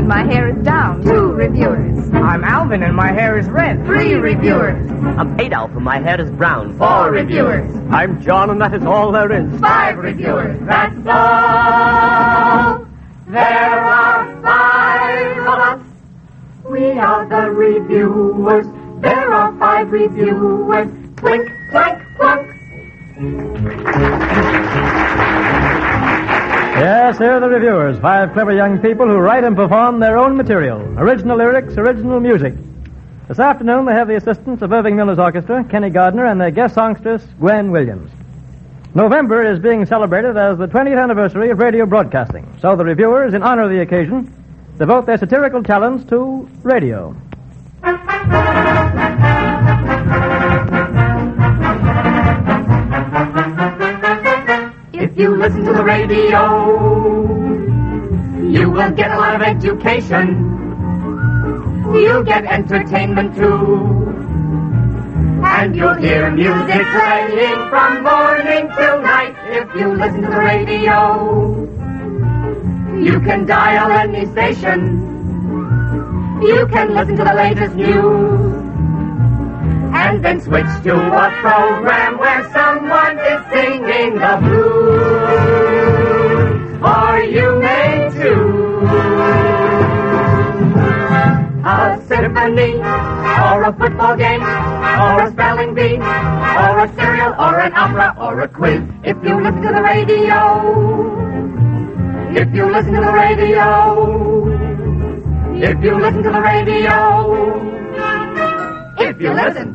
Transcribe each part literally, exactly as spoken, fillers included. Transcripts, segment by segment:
and my hair is down. Two reviewers. I'm Alvin, and my hair is red. Three reviewers. I'm Adolf, and my hair is brown. Four reviewers. I'm John, and that is all there is. Five reviewers. That's all. There are five of us. We are the reviewers. There are five reviewers. Clink, clank, clunk. Yes, here are the reviewers, five clever young people who write and perform their own material. Original lyrics, original music. This afternoon they have the assistance of Irving Miller's orchestra, Kenny Gardner, and their guest songstress, Gwen Williams. November is being celebrated as the twentieth anniversary of radio broadcasting, so the reviewers, in honor of the occasion, devote their satirical talents to radio. If you listen to the radio, you will get a lot of education. You'll get entertainment too. And you'll hear music playing from morning till night. If you listen to the radio, you can dial any station. You can listen to the latest news. And then switch to a program where someone is singing the blues. Or you may too. A symphony, or a football game, or a spelling bee, or a serial, or an opera, or a quiz. If you listen to the radio, if you listen to the radio, if you listen to the radio, if you listen.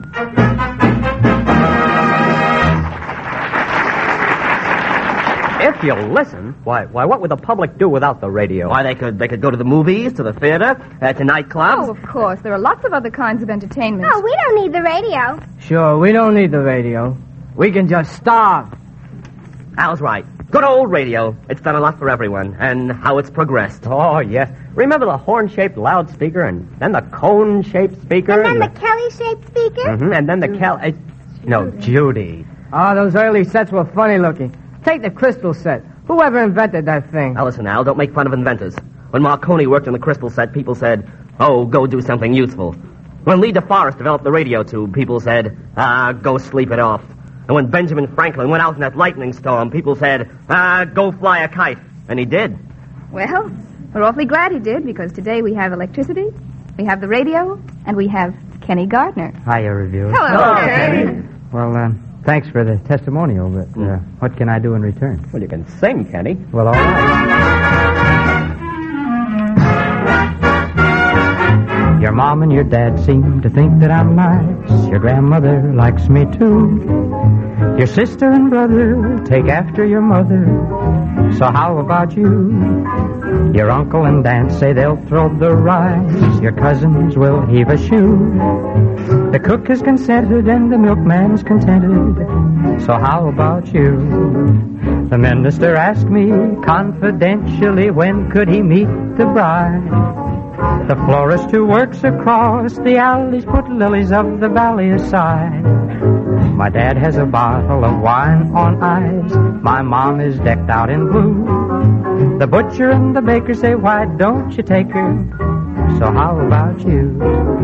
If you listen, why, why, what would the public do without the radio? Why, they could, they could go to the movies, to the theater, uh, to nightclubs. Oh, of course. There are lots of other kinds of entertainment. Oh, we don't need the radio. Sure, we don't need the radio. We can just starve. Al's right. Good old radio. It's done a lot for everyone, and how it's progressed. Oh, yes. Remember the horn-shaped loudspeaker, and then the cone-shaped speaker? And then and the Kelly-shaped speaker? Mm-hmm, and then the Kel... Uh, no, Judy. Oh, those early sets were funny looking. Take the crystal set. Whoever invented that thing? Now, listen, Al, don't make fun of inventors. When Marconi worked on the crystal set, people said, oh, go do something useful. When Lee DeForest developed the radio tube, people said, ah, go sleep it off. And when Benjamin Franklin went out in that lightning storm, people said, ah, go fly a kite. And he did. Well, we're awfully glad he did, because today we have electricity, we have the radio, and we have Kenny Gardner. Hiya, reviewer. Hello, Hello, Kenny. Kenny. Well, uh, thanks for the testimonial, but uh, what can I do in return? Well, you can sing, Kenny. Well, all right. Your mom and your dad seem to think that I'm nice. Your grandmother likes me too. Your sister and brother take after your mother. So how about you? Your uncle and aunt say they'll throw the rice. Your cousins will heave a shoe. The cook has consented and the milkman's contented. So how about you? The minister asked me confidentially when could he meet the bride. The florist who works across the alleys put lilies of the valley aside. My dad has a bottle of wine on ice. My mom is decked out in blue. The butcher and the baker say, why don't you take her? So how about you?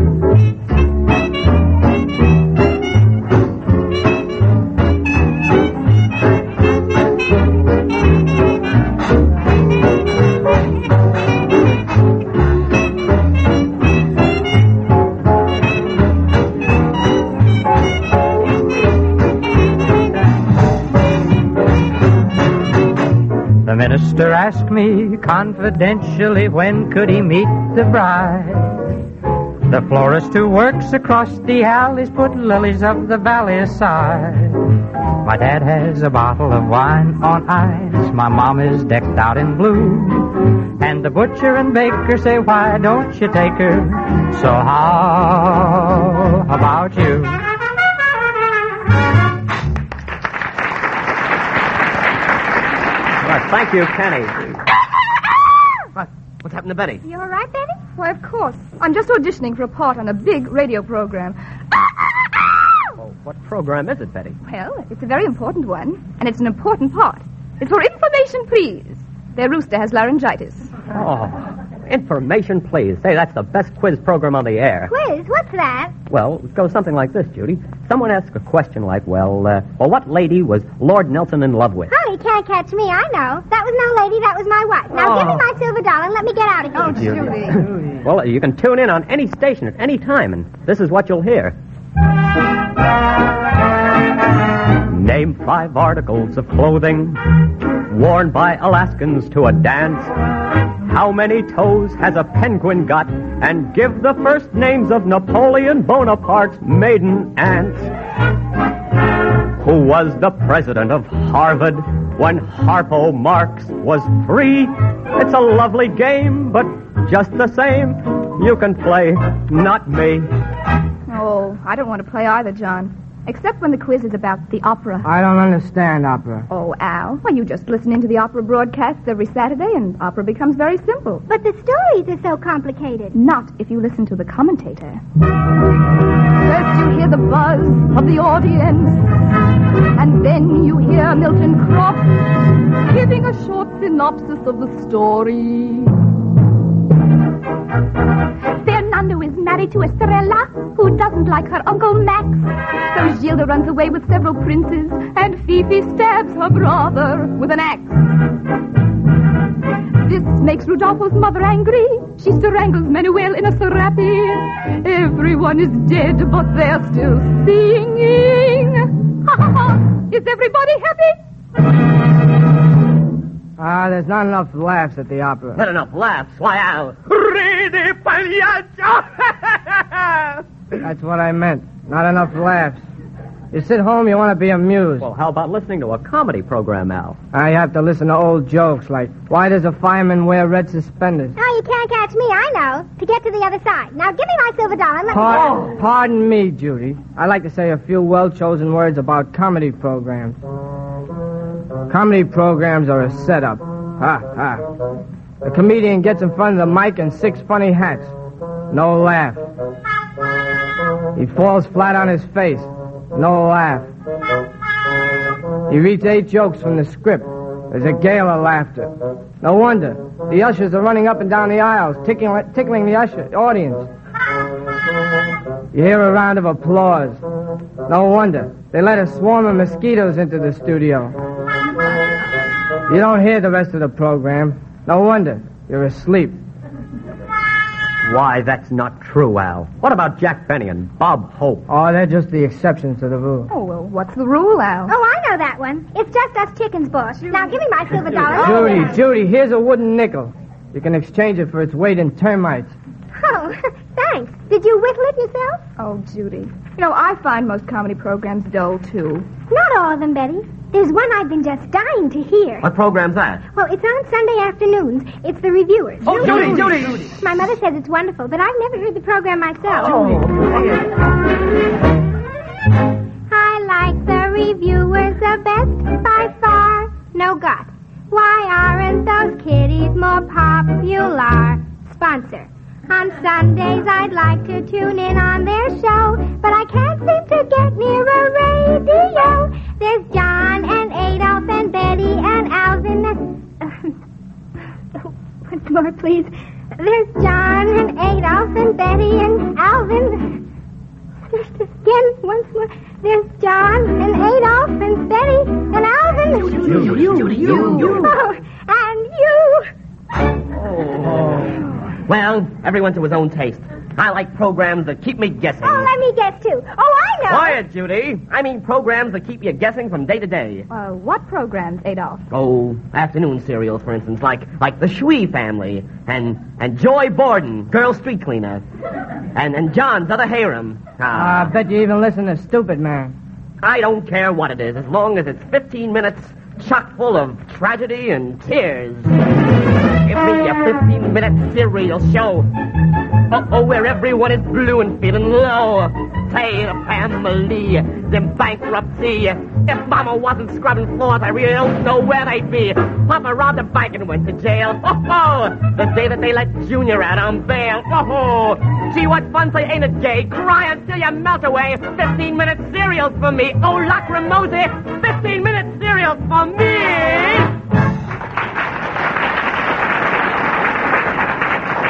The minister asked me confidentially when could he meet the bride. The florist who works across the alleys put lilies of the valley aside. My dad has a bottle of wine on ice. My mom is decked out in blue. And the butcher and baker say, why don't you take her? So how about you? Thank you, Kenny. What? What's happened to Betty? You all right, Betty? Why, of course. I'm just auditioning for a part on a big radio program. Oh, what program is it, Betty? Well, it's a very important one, and it's an important part. It's for information, please. Their rooster has laryngitis. Oh, Information, please. Say, that's the best quiz program on the air. Quiz? What's that? Well, it goes something like this, Judy. Someone asks a question like, well, uh, well, what lady was Lord Nelson in love with? Oh, you can't catch me. I know. That was no lady. That was my wife. Now Oh. give me my silver dollar and let me get out of here. Oh, Judy. Well, you can tune in on any station at any time, and this is what you'll hear. Name five articles of clothing worn by Alaskans to a dance. How many toes has a penguin got? And give the first names of Napoleon Bonaparte's maiden aunts. Who was the president of Harvard when Harpo Marx was free? It's a lovely game, but just the same, you can play, not me. Oh, I don't want to play either, John. Except when the quiz is about the opera. I don't understand opera. Oh, Al. Well, you just listen into the opera broadcasts every Saturday, and opera becomes very simple. But the stories are so complicated. Not if you listen to the commentator. First you hear the buzz of the audience, and then you hear Milton Croft giving a short synopsis of the story. Fernando is married to Estrella, who doesn't like her Uncle Max. So Gilda runs away with several princes, and Fifi stabs her brother with an axe. This makes Rudolfo's mother angry. She strangles Manuel in a serape. Everyone is dead, but they're still singing. Ha ha ha! Is everybody happy? Ah, there's not enough laughs at the opera. Not enough laughs. Why, Al? That's what I meant. Not enough laughs. You sit home, you want to be amused. Well, how about listening to a comedy program, Al? I have to listen to old jokes like, why does a fireman wear red suspenders? Oh, you can't catch me. I know. To get to the other side. Now give me my silver dollar and let me Pardon, pardon me, Judy. I'd like to say a few well-chosen words about comedy programs. Comedy programs are a setup. Ha, ha. The comedian gets in front of the mic in six funny hats. No laugh. He falls flat on his face. No laugh. He reads eight jokes from the script. There's a gale of laughter. No wonder. The ushers are running up and down the aisles, tickling, tickling the usher, audience. You hear a round of applause. No wonder. They let a swarm of mosquitoes into the studio. You don't hear the rest of the program. No wonder. You're asleep. Why, that's not true, Al. What about Jack Benny and Bob Hope? Oh, they're just the exceptions to the rule. Oh, well, what's the rule, Al? Oh, I know that one. It's just us chickens, boss. Now give me my silver dollar. Judy, Judy, here's a wooden nickel. You can exchange it for its weight in termites. Oh, thanks. Did you whittle it yourself? Oh, Judy. You know, I find most comedy programs dull, too. Not all of them, Betty. There's one I've been just dying to hear. What program's that? Well, it's on Sunday afternoons. It's The Reviewers. Oh, Judy, Judy! Judy. My mother says it's wonderful, but I've never heard the program myself. Oh. I like The Reviewers the best by far. No gut. Why aren't those kiddies more popular? Sponsor. On Sundays, I'd like to tune in on their show, but I can't seem to get near a radio. There's John and Adolf and Betty and Alvin and... Once more, please. There's John and Adolf and Betty and Alvin. Just again, once more. There's John and Adolf and Betty and Alvin. You, you, you, you, you. Oh, and you. Oh. Well, everyone to his own taste. I like programs that keep me guessing. Oh, let me guess, too. Oh, I know. Quiet, Judy. I mean programs that keep you guessing from day to day. Uh, what programs, Adolf? Oh, afternoon serials, for instance, like like the Shui Family and and Joy Borden, Girl Street Cleaner, and and John's Other Harem. Ah, I bet you even listen to Stupid Man. I don't care what it is, as long as it's fifteen minutes chock full of tragedy and tears. Give me a fifteen-minute serial show. Uh-oh, where everyone is blue and feeling low. Say the family is in bankruptcy. If Mama wasn't scrubbing floors, I really don't know where they'd be. Papa robbed a bank and went to jail. Oh-ho! The day that they let Junior out on bail. Oh-ho! Gee, what fun, say, ain't it gay? Cry until you melt away. Fifteen-minute serials for me. Oh, Lacrimosa, fifteen-minute serials for me!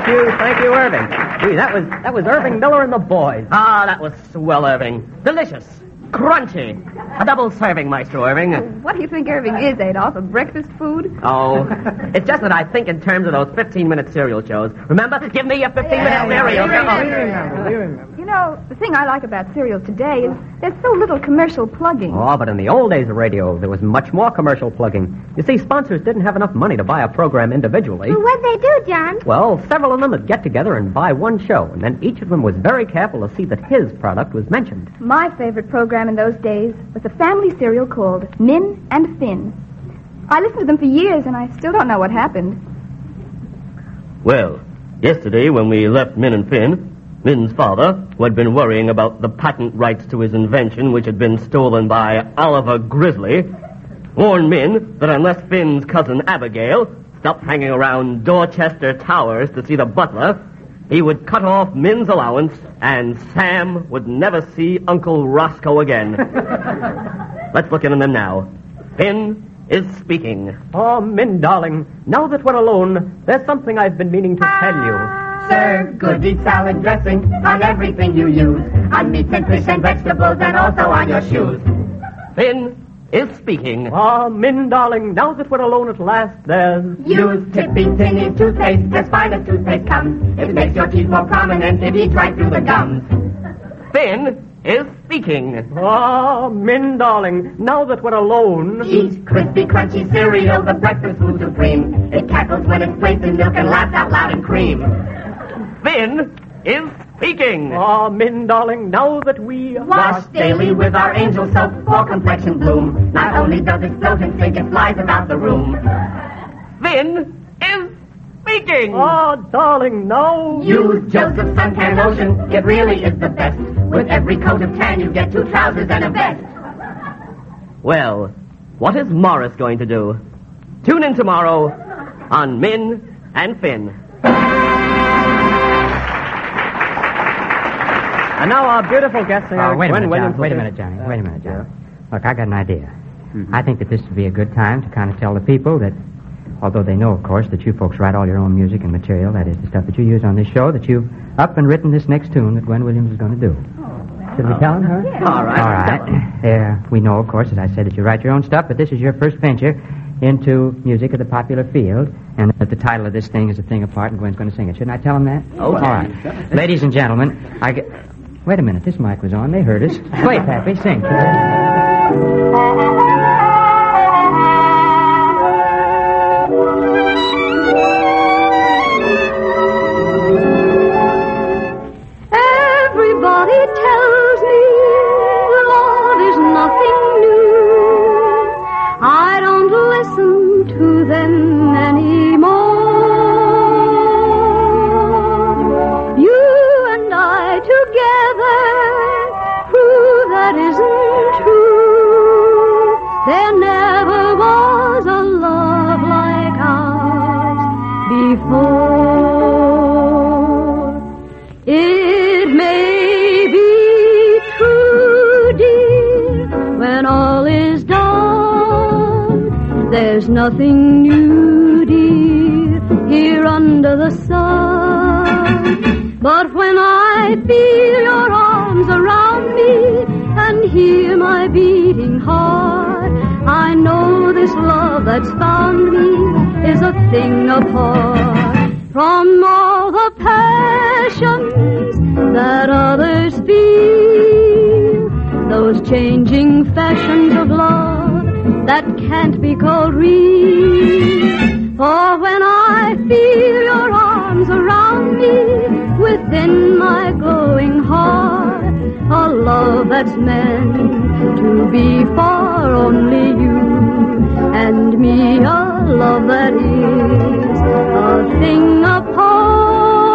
Thank you, thank you, Irving. Gee, that was that was Irving Miller and the boys. Ah, that was swell, Irving. Delicious. Crunchy. A double serving, Maestro Irving. What do you think Irving is, Adolf? A breakfast food? Oh, it's just that I think in terms of those fifteen-minute serial shows. Remember? Give me a fifteen-minute serial. Come on. You know, the thing I like about serials today is there's so little commercial plugging. Oh, but in the old days of radio, there was much more commercial plugging. You see, sponsors didn't have enough money to buy a program individually. Well, what'd they do, John? Well, several of them would get together and buy one show, and then each of them was very careful to see that his product was mentioned. My favorite program in those days was a family serial called Min and Finn. I listened to them for years, and I still don't know what happened. Well, yesterday when we left Min and Finn, Min's father, who had been worrying about the patent rights to his invention, which had been stolen by Oliver Grizzly, warned Min that unless Finn's cousin Abigail stopped hanging around Dorchester Towers to see the butler, he would cut off Min's allowance, and Sam would never see Uncle Roscoe again. Let's look in on them now. Finn is speaking. Oh, Min, darling, now that we're alone, there's something I've been meaning to tell you. Serve goody salad dressing on everything you use, on meats and fish and vegetables, and also on your shoes. Finn is speaking. Oh, Min, darling, now that we're alone at last, there's... Use Tippy Tinny toothpaste, as fine as toothpaste comes. It makes your teeth more prominent, it eats right through the gums. Finn is speaking. Oh, Min, darling, now that we're alone... Eat crispy, crunchy cereal, the breakfast food supreme. It cackles when it's placed in milk and laughs out loud in cream. Finn is speaking. Oh, Min, darling, now that we... Wash daily with our angel soap for complexion bloom. Not only does it float and sink, it flies about the room. Finn is speaking. Oh, darling, now... Use Joseph's suntan lotion. It really is the best. With every coat of tan, you get two trousers and a vest. Well, what is Morris going to do? Tune in tomorrow on Min and Finn. And now our beautiful guest singer, Oh, wait a Gwen minute, Williams. John. Wait a will- minute, Johnny. Wait a minute, Johnny. Look, I got an idea. I think that this would be a good time to kind of tell the people that, although they know, of course, that you folks write all your own music and material, that is the stuff that you use on this show, that you've up and written this next tune that Gwen Williams is going to do. Should we tell them, huh? All right. All right. Uh, we know, of course, as I said, that you write your own stuff, but this is your first venture into music of the popular field, and that the title of this thing is A Thing Apart, and Gwen's going to sing it. Shouldn't I tell them that? Oh, all right. Ladies and gentlemen, I get... Wait a minute, this mic was on. They heard us. Play, Pappy, sing. Everybody tells me love is nothing new. I don't listen to them anymore. You and I together prove that isn't true. There never was a love like ours before. It may be true, dear, when all is done. There's nothing new, dear, here under the sun. But when I feel your arms around me and hear my beating heart, I know this love that's found me is a thing apart from all the passions that others feel, those changing fashions of love that can't be called real. For when I feel your arms around me, within my glowing heart, a love that's meant to be for only you and me, a love that is a thing apart.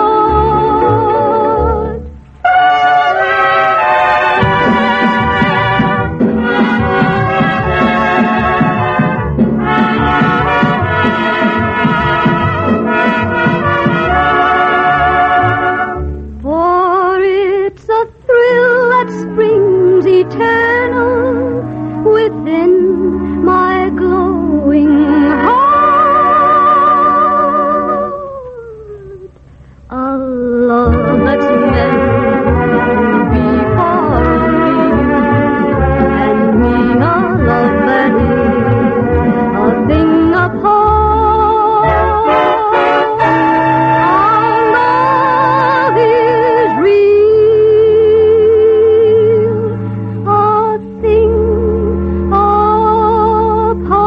For it's a thrill that springs eternal within my glowing heart. A love that's meant to be for me, and me a love that is a thing apart. Our love is real, a thing apart.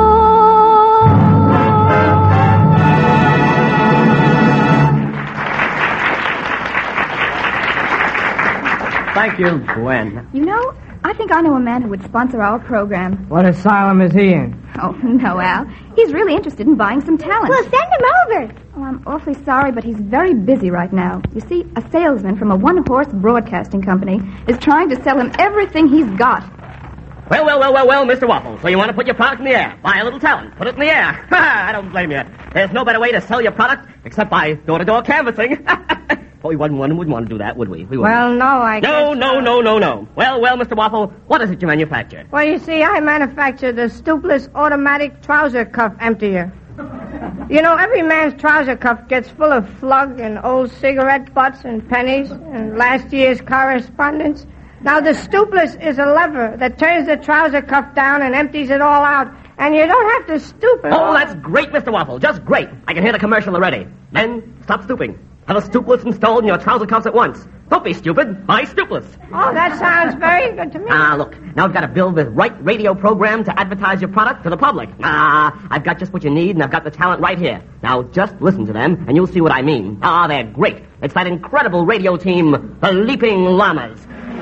Thank you, Gwen. You know, I think I know a man who would sponsor our program. What asylum is he in? Oh, no, Al. He's really interested in buying some talent. Well, send him over. Oh, I'm awfully sorry, but he's very busy right now. You see, a salesman from a one-horse broadcasting company is trying to sell him everything he's got. Well, well, well, well, well, Mister Waffle. So you want to put your product in the air. Buy a little talent. Put it in the air. I don't blame you. There's no better way to sell your product except by door-to-door canvassing. Well, we wouldn't, wouldn't want to do that, would we? we Well, no, I No, guess no, not. no, no, no. Well, well, Mister Waffle, what is it you manufacture? Well, you see, I manufacture the Stoopless automatic trouser cuff emptier. You know, every man's trouser cuff gets full of flug and old cigarette butts and pennies and last year's correspondence. Now, the Stoopless is a lever that turns the trouser cuff down and empties it all out, and you don't have to stoop it. Oh, that's great, Mister Waffle. Just great. I can hear the commercial already. Men, stop stooping. Have a Stoopless installed in your trouser cuffs at once. Don't be stupid. Buy Stoopless. Oh, that sounds very good to me. Ah, look. Now I've got to build the right radio program to advertise your product to the public. Ah, I've got just what you need, and I've got the talent right here. Now just listen to them, and you'll see what I mean. Ah, they're great. It's that incredible radio team, the Leaping Llamas.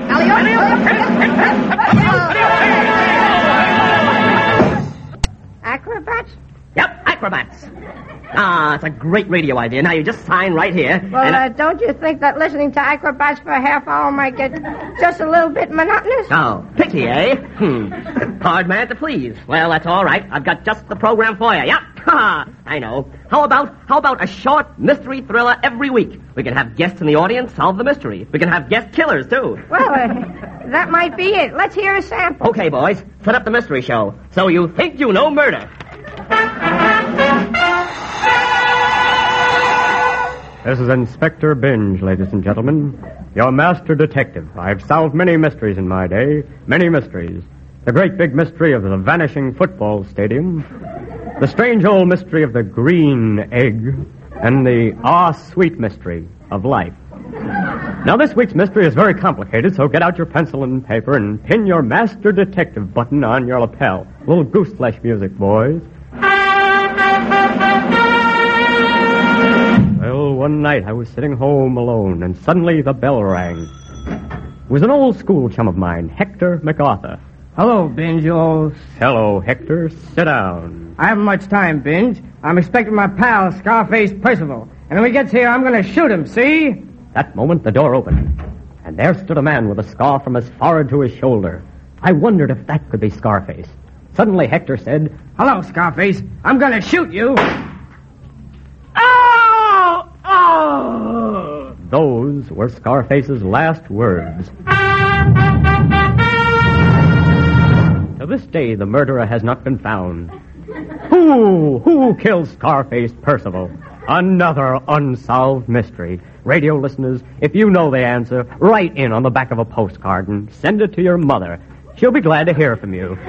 Acrobats? Yep, acrobats. Ah, it's a great radio idea. Now you just sign right here. Well, and uh, don't you think that listening to acrobats for a half hour might get just a little bit monotonous? Oh, picky, eh? Hmm. Hard man to please. Well, that's all right. I've got just the program for you. Yep. Ha! I know. How about how about a short mystery thriller every week? We can have guests in the audience solve the mystery. We can have guest killers, too. Well, uh, that might be it. Let's hear a sample. Okay, boys. Set up the mystery show. So you think you know murder. This is Inspector Binge, ladies and gentlemen. Your master detective. I've solved many mysteries in my day. Many mysteries. The great big mystery of the vanishing football stadium. The strange old mystery of the green egg. And the ah-sweet mystery of life. Now, this week's mystery is very complicated, so get out your pencil and paper and pin your master detective button on your lapel. A little goose flesh music, boys. Well, one night I was sitting home alone, and suddenly the bell rang. It was an old school chum of mine, Hector MacArthur. Hello, Binge, you old... Hello, Hector. Sit down. I haven't much time, Binge. I'm expecting my pal, Scarface Percival. And when he gets here, I'm going to shoot him, see? That moment, the door opened, and there stood a man with a scar from his forehead to his shoulder. I wondered if that could be Scarface. Suddenly, Hector said, Hello, Scarface. I'm going to shoot you. Oh! Oh! Those were Scarface's last words. To this day, the murderer has not been found. Who? Who killed Scarface Percival? Another unsolved mystery. Radio listeners, if you know the answer, write in on the back of a postcard and send it to your mother. She'll be glad to hear from you.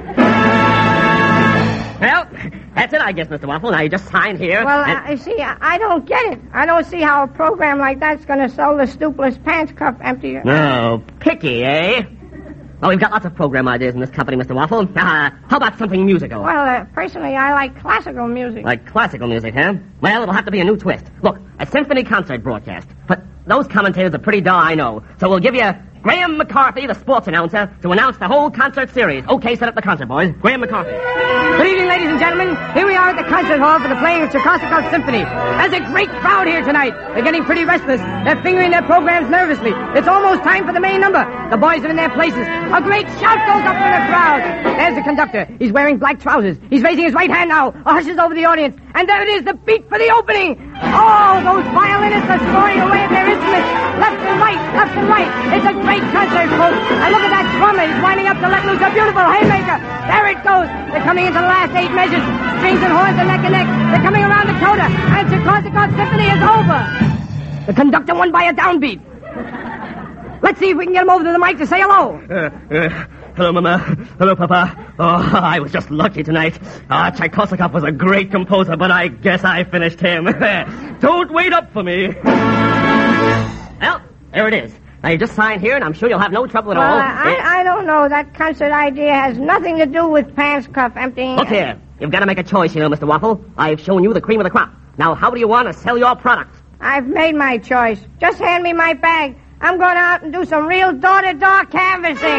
Well, that's it, I guess, Mister Waffle. Now you just sign here. Well, and... I see, I, I don't get it. I don't see how a program like that's going to sell the Stoopless pants cuff emptier. Oh, picky, eh? Well, we've got lots of program ideas in this company, Mister Waffle. Uh, how about something musical? Well, uh, personally, I like classical music. Like classical music, huh? Well, it'll have to be a new twist. Look, a symphony concert broadcast. But those commentators are pretty dull, I know. So we'll give you Graham McCarthy, the sports announcer, to announce the whole concert series. Okay, set up the concert, boys. Graham McCarthy. Good evening, ladies and gentlemen. Here we are at the concert hall for the playing of Tchaikovsky's Symphony. There's a great crowd here tonight. They're getting pretty restless. They're fingering their programs nervously. It's almost time for the main number. The boys are in their places. A great shout goes up from the crowd. There's the conductor. He's wearing black trousers. He's raising his right hand now. Hushes over the audience. And there it is, the beat for the opening. Oh, those violinists are scoring away at their instruments. Left and right, left and right. It's a great concert, folks. And look at that drummer. He's winding up to let loose a beautiful haymaker. There it goes. They're coming into the last eight measures. Strings and horns are neck and neck. They're coming around the coda. And Tchaikovsky's Symphony is over. The conductor won by a downbeat. Let's see if we can get him over to the mic to say hello. Uh, uh, hello, Mama. Hello, Papa. Oh, I was just lucky tonight. Ah, Tchaikovsky was a great composer, but I guess I finished him. Don't wait up for me. Well, there it is. Now, you just sign here, and I'm sure you'll have no trouble at well, all. I, I don't know. That concert idea has nothing to do with pants cuff emptying. Look here. You've got to make a choice, you know, Mister Waffle. I've shown you the cream of the crop. Now, how do you want to sell your product? I've made my choice. Just hand me my bag. I'm going out and do some real door-to-door canvassing.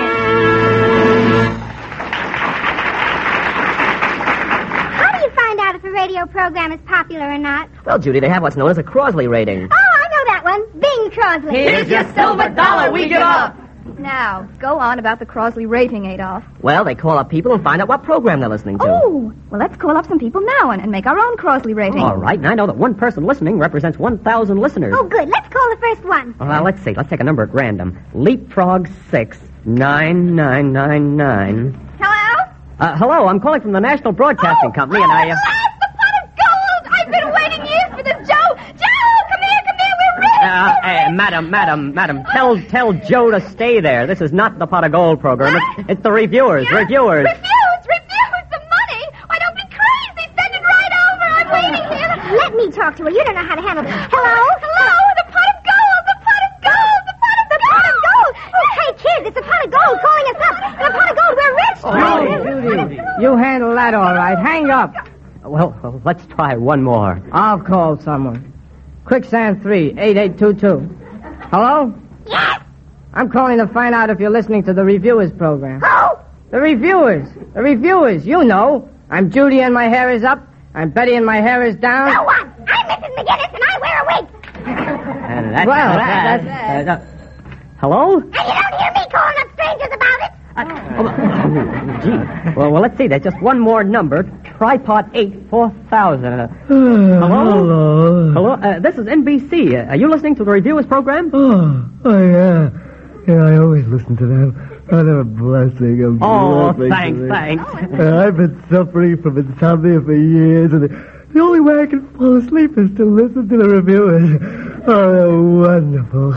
How do you find out if a radio program is popular or not? Well, Judy, they have what's known as a Crosley rating. Oh, I know that one. Bing Crosby. Here's your silver dollar we give up. Now, go on about the Crosley rating, Adolf. Well, they call up people and find out what program they're listening to. Oh, well, let's call up some people now and, and make our own Crosley rating. All right, and I know that one person listening represents one thousand listeners. Oh, good. Let's call the first one. Well, let's see. Let's take a number at random. Leapfrog six nine nine nine nine. Hello? Uh, hello, I'm calling from the National Broadcasting oh, Company, oh, and I... Uh... Yes, the pot of gold! I've been waiting years for this, Joe! Joe, come here, come here, we're ready! Uh, uh, madam, madam, madam, tell tell Joe to stay there. This is not the Pot of Gold program. It's, it's the reviewers, yeah? reviewers. Refuse, refuse the money! Why, don't be crazy! Send it right over! I'm waiting here. Let me talk to her. You don't know how to handle it. Hello? Hello? The pot of gold! The pot of gold! The pot of the gold! pot of gold! Oh, hey, kids, it's the pot of gold calling us up. The pot of gold, we're rich. Oh, Judy, you handle that all right. Hang up. Well, well, let's try one more. I'll call someone. Quicksand three, eight eight two two. Hello? Yes? I'm calling to find out if you're listening to the Reviewers program. Who? The Reviewers. The Reviewers, you know. I'm Judy and my hair is up. I'm Betty and my hair is down. So what? I'm Missus McGinnis and I wear a wig. Uh, that's, well, uh, that, uh, that's... uh, uh, hello? And you don't hear me calling up strangers about it? Uh, oh, gee. Well, well, let's see. There's just one more number. Tripod eight four thousand. Uh, hello? Hello. Hello? Uh, this is N B C. Uh, are you listening to the Reviewers program? Oh, oh yeah. Yeah, I always listen to them. Oh, they're a blessing. A Oh, blessing thanks, to me. thanks. Uh, I've been suffering from insomnia for years, and the, the only way I can fall asleep is to listen to the Reviewers. Oh, they're wonderful.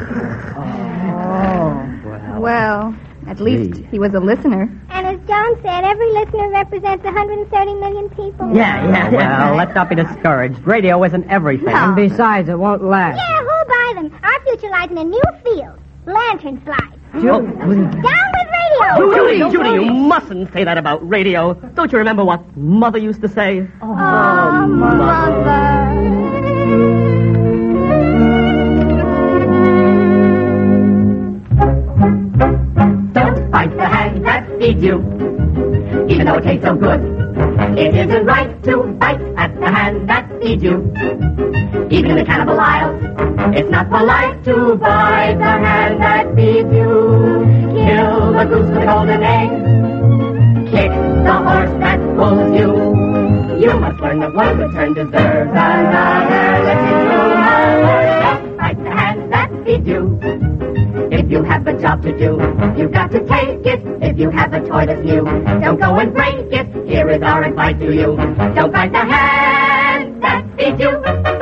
Oh, well, at least Gee. he was a listener. And as John said, every listener represents one hundred thirty million people. Yeah, yeah. Well, let's not be discouraged. Radio isn't everything. And besides, it won't last. Yeah, who'll buy them? Our future lies in a new field. Lantern slides. Oh, Down with radio! Judy, Judy, you mustn't say that about radio. Don't you remember what Mother used to say? Oh, Mother. Don't bite the hand that feeds you, even though it tastes so good. It isn't right to bite at the hand that feeds you. Even in the cannibal aisle, it's not polite to bite the hand that feeds you. Kill the goose with the golden egg. Kick the horse that pulls you. You must learn that one good turn deserves another. Listen to mother. Don't bite the hand that feeds you. If you have a job to do, you've got to take it. If you have a toy that's new, don't go and break it. Here is our advice to you. Don't bite the hand that feeds you.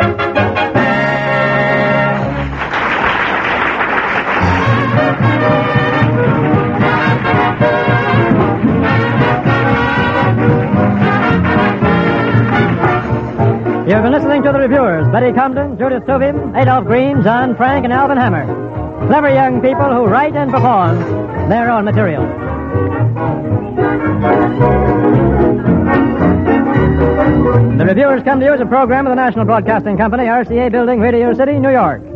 You've been listening to the Reviewers, Betty Comden, Judith Tobin, Adolph Green, John Frank, and Alvin Hammer. Clever young people who write and perform their own material. The Reviewers come to you as a program of the National Broadcasting Company, R C A Building, Radio City, New York.